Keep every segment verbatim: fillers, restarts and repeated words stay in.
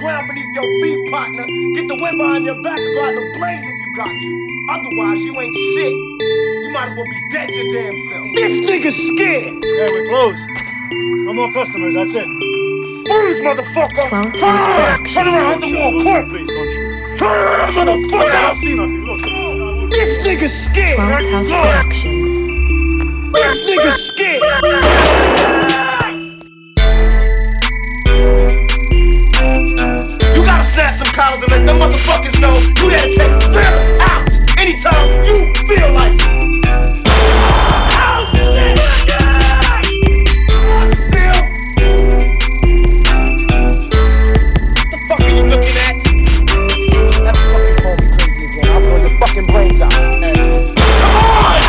ground beneath your feet, partner. Get the wind behind your back and go out the blaze if you got to. Otherwise, you ain't shit. You might as well be dead your damn self. This nigga's scared. Yeah, we're closed. No more customers, that's it. Freeze, motherfucker! twelve Turn House around! Turn around the wall, quick! Please, don't shoot. Turn around, motherfucker! I don't see nothing, look. This nigga's scared! twelve House Look. Productions. This nigga's scared! You gotta snap some collars and let them motherfuckers know you there to take them out anytime you feel like it. Still? What the fuck are you looking at? That fucking call me crazy again. I'll blow your fucking brains out. Come on!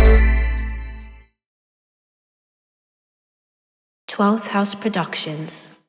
twelfth House Productions.